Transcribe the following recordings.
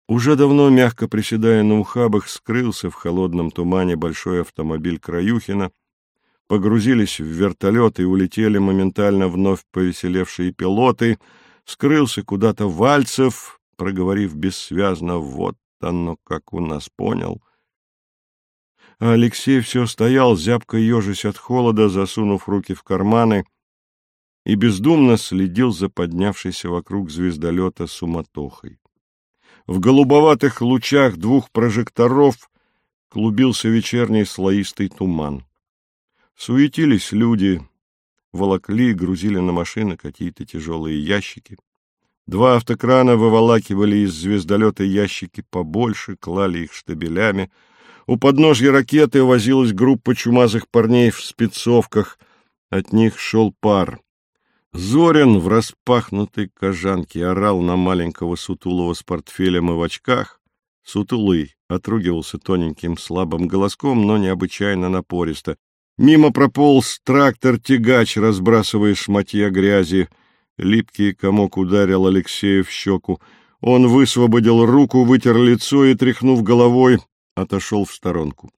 Уже давно, мягко приседая на ухабах, скрылся в холодном тумане большой автомобиль Краюхина. Погрузились в вертолет и улетели моментально вновь повеселевшие пилоты. Скрылся куда-то Вальцев, проговорив бессвязно: «Вот оно как у нас, понял». А Алексей все стоял, зябко ежась от холода, засунув руки в карманы, и бездумно следил за поднявшейся вокруг звездолета суматохой. В голубоватых лучах двух прожекторов клубился вечерний слоистый туман. Суетились люди, волокли, грузили на машины какие-то тяжелые ящики. Два автокрана выволакивали из звездолета ящики побольше, клали их штабелями. У подножья ракеты возилась группа чумазых парней в спецовках. От них шел пар. Зорин в распахнутой кожанке орал на маленького сутулого с портфелем и в очках. Сутулый отругивался тоненьким слабым голоском, но необычайно напористо. Мимо прополз трактор-тягач, разбрасывая шматья грязи. Липкий комок ударил Алексея в щеку. Он высвободил руку, вытер лицо и, тряхнув головой, отошел в сторонку.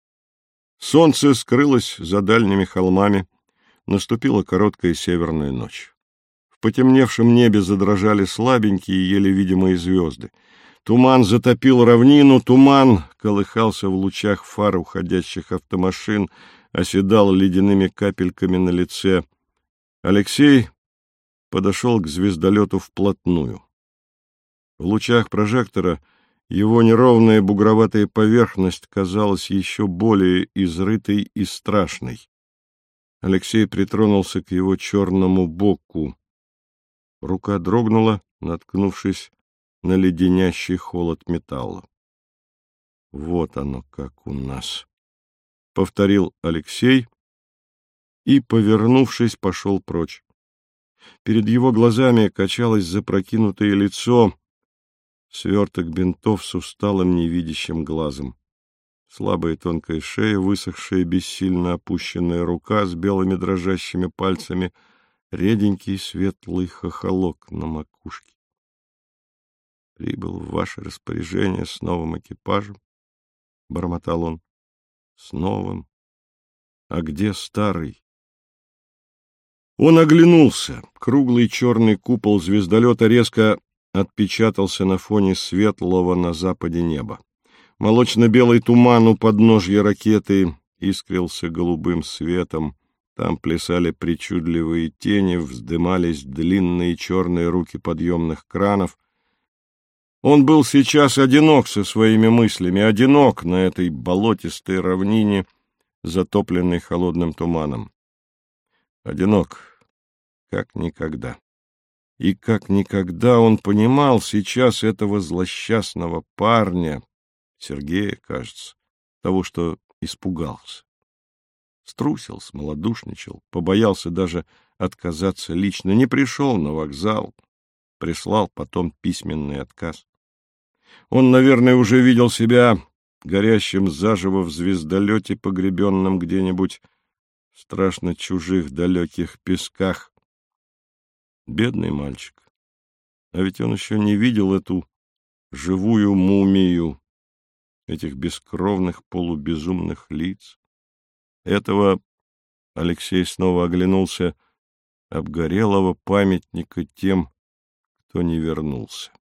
Солнце скрылось за дальними холмами. Наступила короткая северная ночь. В потемневшем небе задрожали слабенькие, еле видимые звезды. Туман затопил равнину, туман колыхался в лучах фар уходящих автомашин, оседал ледяными капельками на лице. Алексей подошел к звездолету вплотную. В лучах прожектора его неровная бугроватая поверхность казалась еще более изрытой и страшной. Алексей притронулся к его черному боку. Рука дрогнула, наткнувшись на леденящий холод металла. «Вот оно как у нас», — повторил Алексей и, повернувшись, пошел прочь. Перед его глазами качалось запрокинутое лицо, сверток бинтов с усталым невидящим глазом. Слабая тонкая шея, высохшая, бессильно опущенная рука с белыми дрожащими пальцами, реденький светлый хохолок на макушке. «Прибыл в ваше распоряжение с новым экипажем», — бормотал он. «С новым? А где старый?» Он оглянулся. Круглый черный купол звездолета резко отпечатался на фоне светлого на западе неба. Молочно-белый туман у подножья ракеты искрился голубым светом. Там плясали причудливые тени, вздымались длинные черные руки подъемных кранов. Он был сейчас одинок со своими мыслями, одинок на этой болотистой равнине, затопленной холодным туманом. Одинок, как никогда. И как никогда он понимал сейчас этого злосчастного парня, Сергея, кажется, того, что испугался. Струсил, смолодушничал, побоялся даже отказаться лично, не пришел на вокзал, прислал потом письменный отказ. Он, наверное, уже видел себя горящим заживо в звездолете, погребенном где-нибудь в страшно чужих далеких песках. Бедный мальчик. А ведь он еще не видел эту живую мумию, этих бескровных полубезумных лиц. Этого, Алексей снова оглянулся, обгорелого памятника тем, кто не вернулся.